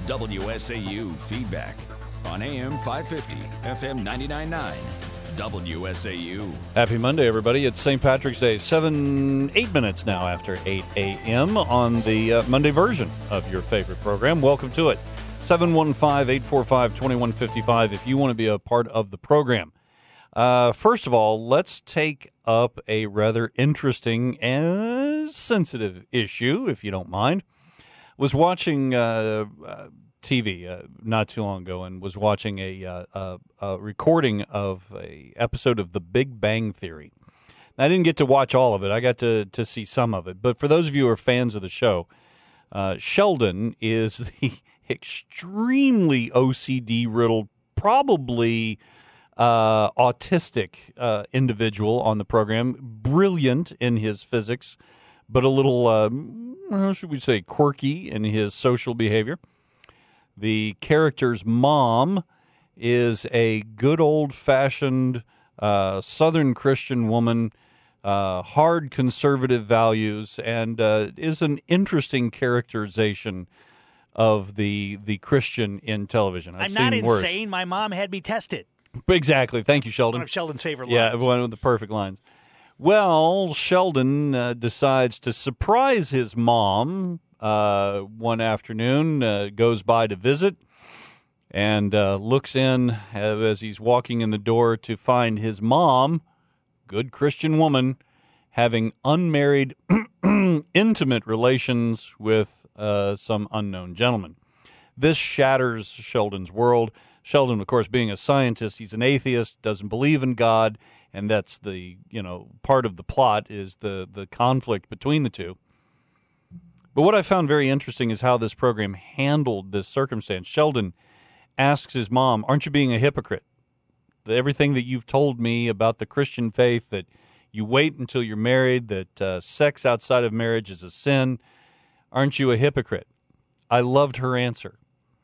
WSAU Feedback on AM 550, FM 99.9, WSAU. Happy Monday, everybody. It's St. Patrick's Day, 8 minutes now after 8 a.m. on the Monday version of your favorite program. Welcome to it. 715-845-2155 if you want to be a part of the program. First of all, let's take up a rather interesting and sensitive issue, if you don't mind. Was watching TV not too long ago and was watching a recording of a episode of The Big Bang Theory. I didn't get to watch all of it. I got to see some of it. But for those of you who are fans of the show, Sheldon is the extremely OCD-riddled, probably autistic individual on the program, brilliant in his physics, but a little, how should we say, quirky in his social behavior. The character's mom is a good old-fashioned Southern Christian woman, hard conservative values, and is an interesting characterization of the Christian in television. I'm not insane. My mom had me tested. Exactly. Thank you, Sheldon. One of Sheldon's favorite lines. Yeah, one of the perfect lines. Well, Sheldon decides to surprise his mom one afternoon, goes by to visit, and looks in as he's walking in the door to find his mom, good Christian woman, having unmarried, intimate relations with some unknown gentleman. This shatters Sheldon's world. Sheldon, of course, being a scientist, he's an atheist, doesn't believe in God, and that's the, part of the plot is the conflict between the two. But what I found very interesting is how this program handled this circumstance. Sheldon asks his mom, aren't you being a hypocrite? Everything that you've told me about the Christian faith, that you wait until you're married, that sex outside of marriage is a sin, aren't you a hypocrite? I loved her answer.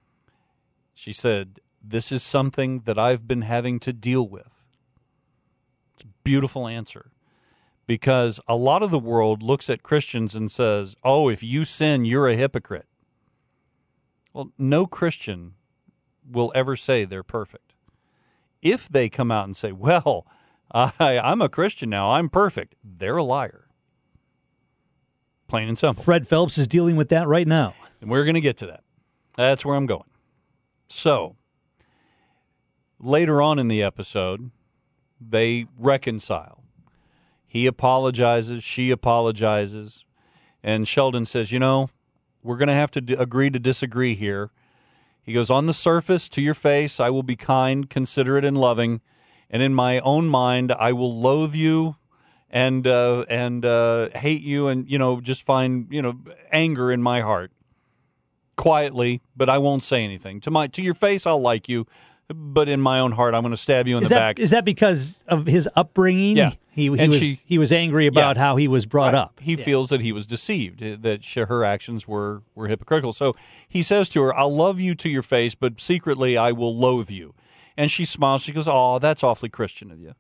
She said, this is something that I've been having to deal with. It's a beautiful answer. Because a lot of the world looks at Christians and says, oh, if you sin, you're a hypocrite. Well, no Christian will ever say they're perfect. If they come out and say, well, I'm a Christian now, I'm perfect, they're a liar. Plain and simple. Fred Phelps is dealing with that right now. And we're going to get to that. That's where I'm going. So, later on in the episode, they reconcile. He apologizes, she apologizes, and Sheldon says, we're going to have to agree to disagree here. He goes, on the surface, to your face, I will be kind, considerate, and loving, and in my own mind, I will loathe you and hate you and, just find, anger in my heart. Quietly, but I won't say anything. To your face, I'll like you. But in my own heart, I'm going to stab you in the back. Is that because of his upbringing? Yeah. He was angry about how he was brought up. He feels that he was deceived, that her actions were hypocritical. So he says to her, I'll love you to your face, but secretly I will loathe you. And she smiles. She goes, oh, that's awfully Christian of you.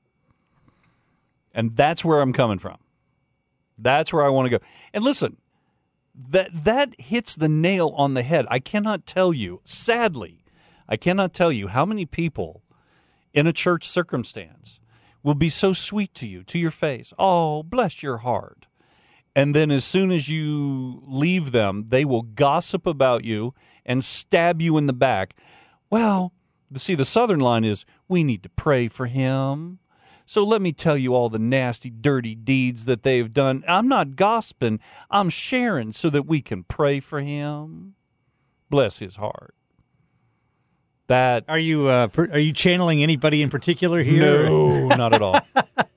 And that's where I'm coming from. That's where I want to go. And listen, that hits the nail on the head. I cannot tell you, sadly, how many people in a church circumstance will be so sweet to you, to your face. Oh, bless your heart. And then as soon as you leave them, they will gossip about you and stab you in the back. Well, see, the Southern line is, we need to pray for him. So let me tell you all the nasty, dirty deeds that they've done. I'm not gossiping. I'm sharing so that we can pray for him. Bless his heart. That are you channeling anybody in particular here? No, not at all.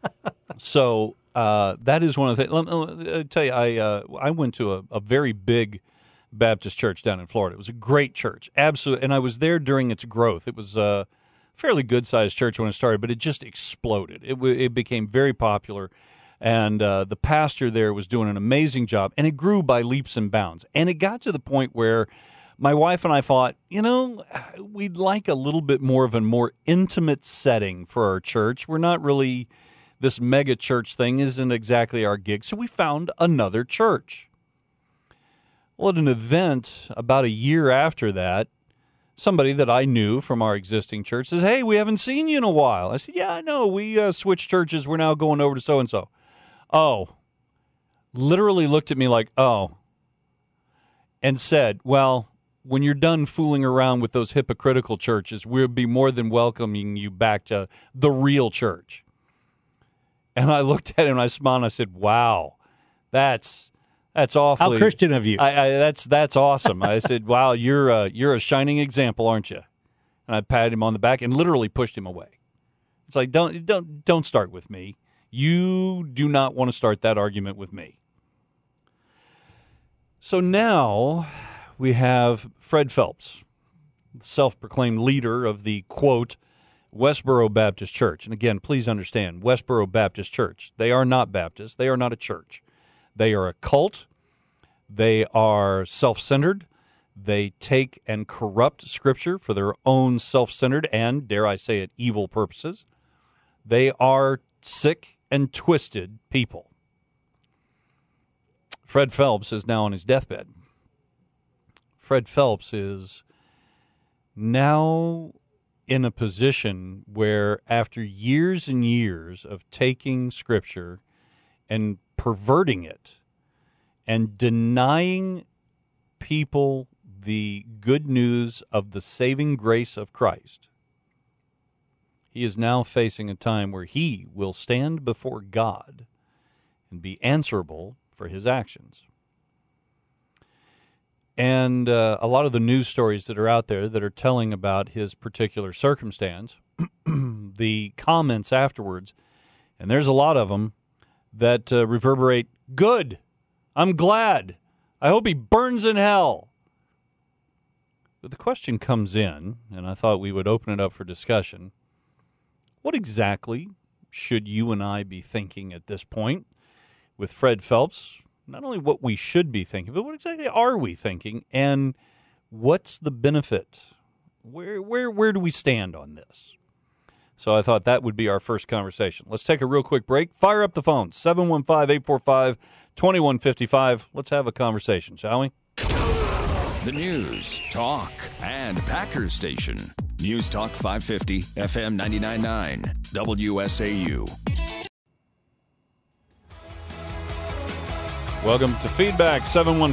So that is one of the things. Let me tell you, I went to a very big Baptist church down in Florida. It was a great church, absolutely, and I was there during its growth. It was a fairly good-sized church when it started, but it just exploded. It became very popular, and the pastor there was doing an amazing job, and it grew by leaps and bounds. And it got to the point where my wife and I thought, we'd like a little bit more of a more intimate setting for our church. We're not really, this mega church thing isn't exactly our gig, so we found another church. Well, at an event about a year after that, somebody that I knew from our existing church says, "Hey, we haven't seen you in a while." I said, "Yeah, I know. We switched churches. We're now going over to so-and-so." Oh, literally looked at me like, "Oh," and said, "Well, when you're done fooling around with those hypocritical churches, we'll be more than welcoming you back to the real church." And I looked at him and I smiled and I said, "Wow, that's awfully how Christian of you." That's awesome. I said, "Wow, you're a shining example, aren't you?" And I patted him on the back and literally pushed him away. It's like, don't start with me. You do not want to start that argument with me. So now we have Fred Phelps, the self-proclaimed leader of the, quote, Westboro Baptist Church. And again, please understand, Westboro Baptist Church, they are not Baptist. They are not a church. They are a cult. They are self-centered. They take and corrupt Scripture for their own self-centered and, dare I say it, evil purposes. They are sick and twisted people. Fred Phelps is now on his deathbed. Fred Phelps is now in a position where, after years and years of taking Scripture and perverting it and denying people the good news of the saving grace of Christ, he is now facing a time where he will stand before God and be answerable for his actions. And a lot of the news stories that are out there that are telling about his particular circumstance, the comments afterwards, and there's a lot of them that reverberate, "Good, I'm glad, I hope he burns in hell." But the question comes in, and I thought we would open it up for discussion. What exactly should you and I be thinking at this point with Fred Phelps? Not only what we should be thinking, but what exactly are we thinking, and what's the benefit? Where do we stand on this? So I thought that would be our first conversation. Let's take a real quick break. Fire up the phone, 715-845-2155. Let's have a conversation, shall we? The news, talk, and Packers station. News Talk 550, FM 99.9, WSAU. Welcome to Feedback.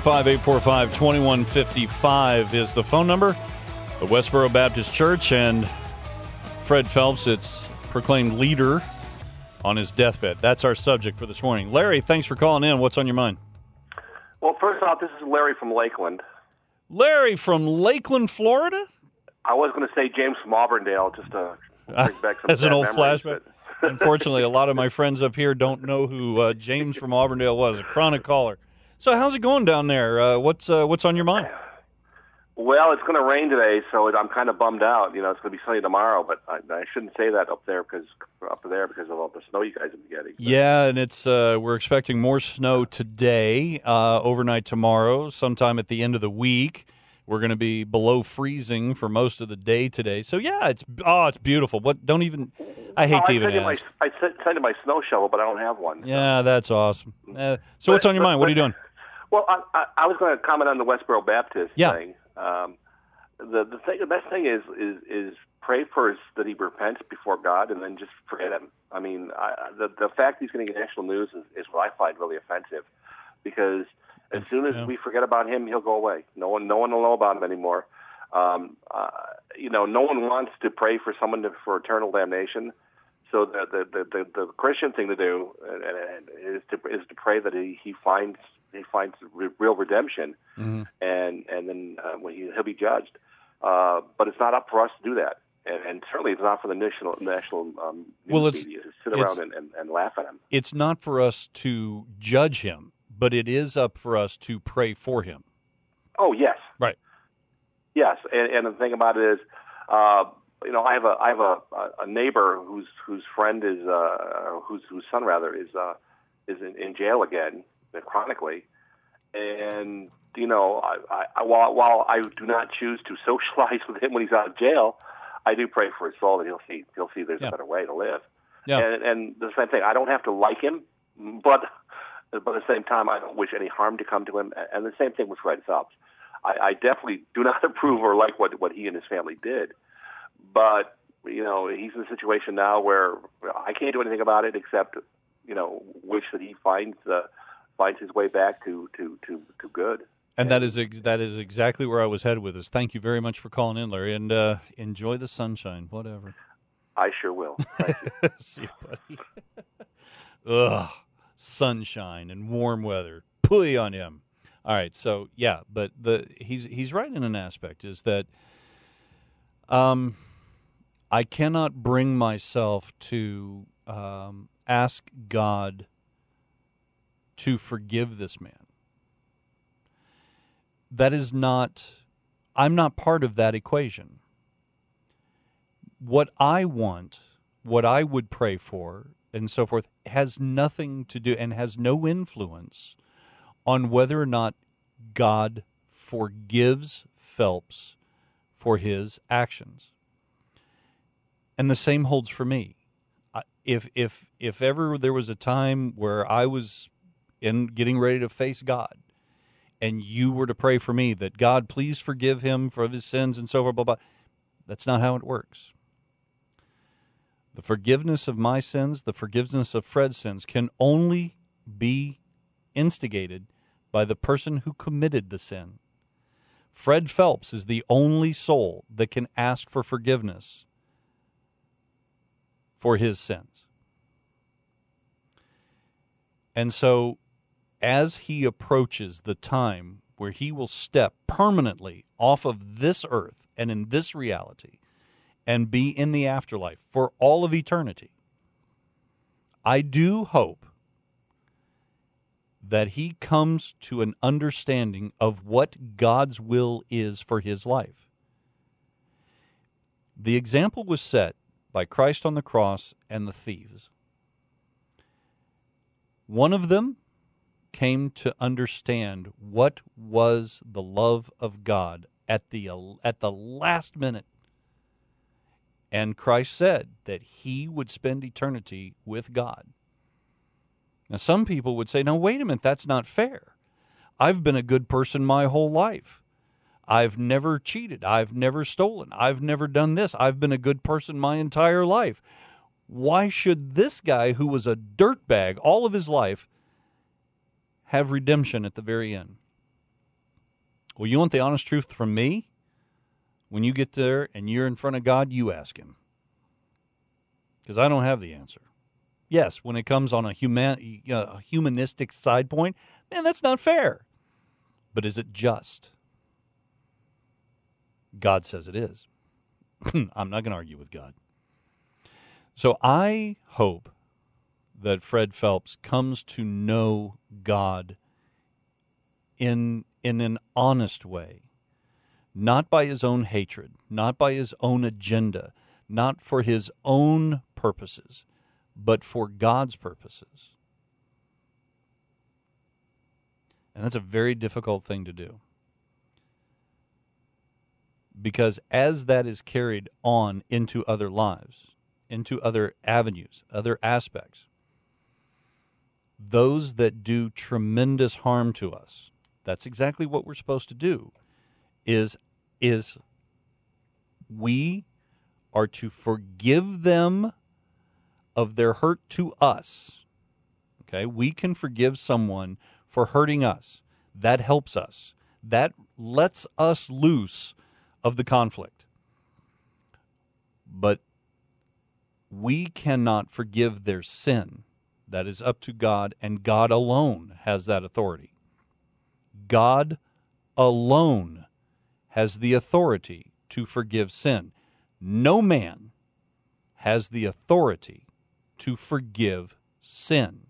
715-845-2155 is the phone number. The Westboro Baptist Church and Fred Phelps, its proclaimed leader, on his deathbed. That's our subject for this morning. Larry, thanks for calling in. What's on your mind? Well, first off, this is Larry from Lakeland. Larry from Lakeland, Florida? I was going to say James from Auburndale, just to bring back some That's an old memories, flashback. Unfortunately, a lot of my friends up here don't know who James from Auburndale was, a chronic caller. So how's it going down there? What's on your mind? Well, it's going to rain today, so I'm kind of bummed out. You know, it's going to be sunny tomorrow, but I shouldn't say that up there because of all the snow you guys have been getting. So. Yeah, and it's we're expecting more snow today, overnight tomorrow, sometime at the end of the week. We're going to be below freezing for most of the day today. So yeah, it's beautiful. I hate to even ask. I sent you my snow shovel, but I don't have one. Yeah, that's awesome. So what's on your mind? What are you doing? Well, I was going to comment on the Westboro Baptist thing. The best thing is pray first that he repents before God, and then just forget him. I mean, the fact he's going to get national news is what I find really offensive, because as soon as we forget about him, he'll go away. No one will know about him anymore. No one wants to pray for someone for eternal damnation. So the Christian thing to do is to pray that he finds real redemption, and then when he'll be judged. But it's not up for us to do that, and certainly it's not for the national news media to sit around and laugh at him. It's not for us to judge him, but it is up for us to pray for him. Oh yes, right. Yes, and the thing about it is, I have a neighbor whose friend is whose son rather is in jail again, chronically, and while I do not choose to socialize with him when he's out of jail, I do pray for his soul that he'll see there's a better way to live. Yeah. And the same thing, I don't have to like him, but but at the same time, I don't wish any harm to come to him. And the same thing with Fred Phelps. I definitely do not approve or like what he and his family did. But, he's in a situation now where I can't do anything about it except, wish that he finds his way back to good. And that is exactly where I was headed with this. Thank you very much for calling in, Larry, and enjoy the sunshine, whatever. I sure will. Thank you. See you, buddy. Ugh, sunshine and warm weather. Pooey on him. All right, so yeah, but he's right in an aspect is that I cannot bring myself to ask God to forgive this man. That is not, I'm not part of that equation. What I want, what I would pray for, and so forth, has nothing to do and has no influence on whether or not God forgives Phelps for his actions. And the same holds for me. If ever there was a time where I was getting ready to face God, and you were to pray for me that God, please forgive him for his sins and so forth, blah, blah, that's not how it works. The forgiveness of my sins, the forgiveness of Fred's sins can only be instigated by the person who committed the sin. Fred Phelps is the only soul that can ask for forgiveness for his sins. And so, as he approaches the time where he will step permanently off of this earth and in this reality and be in the afterlife for all of eternity, I do hope that he comes to an understanding of what God's will is for his life. The example was set by Christ on the cross and the thieves. One of them came to understand what was the love of God at the last minute. And Christ said that he would spend eternity with God. Now, some people would say, no, wait a minute, that's not fair. I've been a good person my whole life. I've never cheated. I've never stolen. I've never done this. I've been a good person my entire life. Why should this guy who was a dirtbag all of his life have redemption at the very end? Well, you want the honest truth from me? When you get there and you're in front of God, you ask him. Because I don't have the answer. Yes, when it comes on a humanistic side point, man, that's not fair. But is it just? God says it is. I'm not going to argue with God. So I hope that Fred Phelps comes to know God in an honest way, not by his own hatred, not by his own agenda, not for his own purposes, but for God's purposes. And that's a very difficult thing to do. Because as that is carried on into other lives, into other avenues, other aspects, those that do tremendous harm to us, that's exactly what we're supposed to do, is we are to forgive them of their hurt to us. Okay, we can forgive someone for hurting us. That helps us. That lets us loose of the conflict. But we cannot forgive their sin. That is up to God, and God alone has that authority. God alone has the authority to forgive sin. No man has the authority to forgive sin.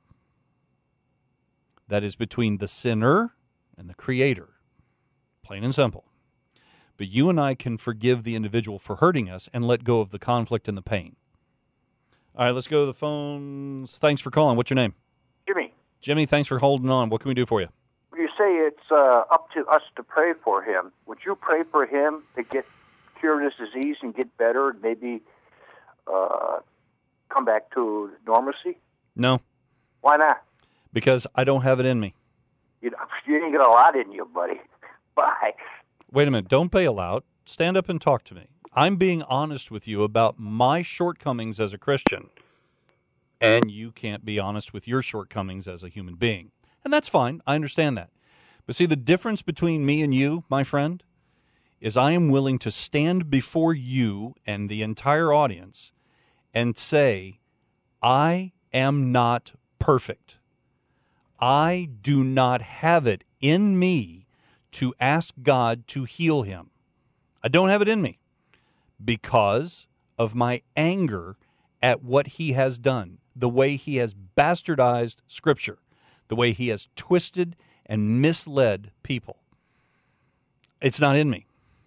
That is between the sinner and the Creator. Plain and simple. But you and I can forgive the individual for hurting us and let go of the conflict and the pain. All right, let's go to the phones. Thanks for calling. What's your name? Jimmy. Jimmy, thanks for holding on. What can we do for you? You say it's up to us to pray for him. Would you pray for him to get cure this disease and get better and maybe come back to normalcy? No. Why not? Because I don't have it in me. You ain't got a lot in you, buddy. Bye. Wait a minute. Don't bail out. Stand up and talk to me. I'm being honest with you about my shortcomings as a Christian, and you can't be honest with your shortcomings as a human being. And that's fine. I understand that. But see, the difference between me and you, my friend, is I am willing to stand before you and the entire audience and say, I am not perfect. I do not have it in me to ask God to heal him. I don't have it in me because of my anger at what he has done, the way he has bastardized Scripture, the way he has twisted and misled people. It's not in me.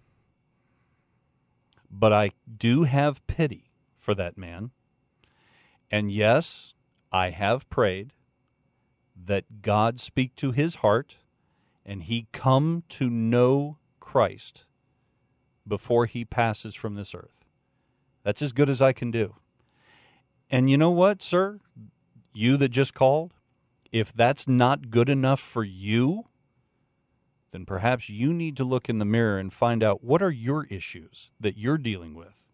But I do have pity for that man. And yes, I have prayed that God speak to his heart and he come to know Christ before he passes from this earth. That's as good as I can do. And you know what, sir? You that just called, if that's not good enough for you, then perhaps you need to look in the mirror and find out what are your issues that you're dealing with.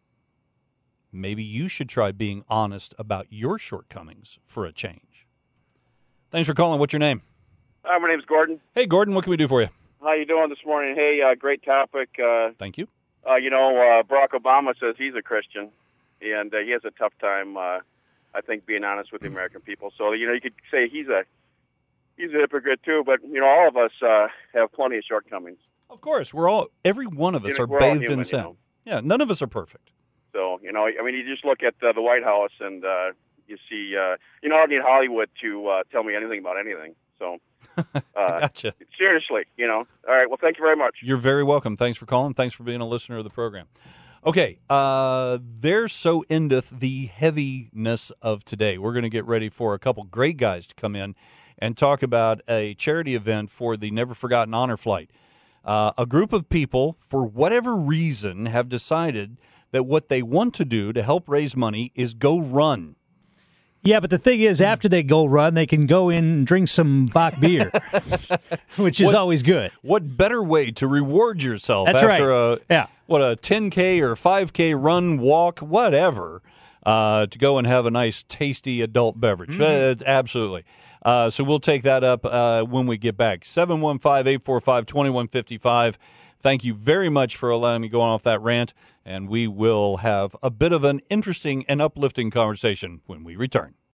Maybe you should try being honest about your shortcomings for a change. Thanks for calling. What's your name? Hi, my name's Gordon. Hey, Gordon, what can we do for you? How you doing this morning? Hey, great topic. Thank you. Barack Obama says he's a Christian, and he has a tough time, I think, being honest with the American people. So, you could say he's a hypocrite too, but, all of us have plenty of shortcomings. Of course. Every one of us are we're all bathed human, in sin. Yeah, none of us are perfect. So, you just look at the White House and you see, I don't need Hollywood to tell me anything about anything. So, gotcha. Seriously, All right, well, thank you very much. You're very welcome. Thanks for calling. Thanks for being a listener of the program. Okay, there so endeth the heaviness of today. We're going to get ready for a couple great guys to come in and talk about a charity event for the Never Forgotten Honor Flight. A group of people, for whatever reason, have decided that what they want to do to help raise money is go run. Yeah, but the thing is, after they go run, they can go in and drink some Bach beer, which is always good. What better way to reward yourself That's after right. a 10K or 5K run, walk, whatever, to go and have a nice, tasty adult beverage. Absolutely. So we'll take that up when we get back. 715-845-2155. Thank you very much for allowing me to go off that rant, and we will have a bit of an interesting and uplifting conversation when we return.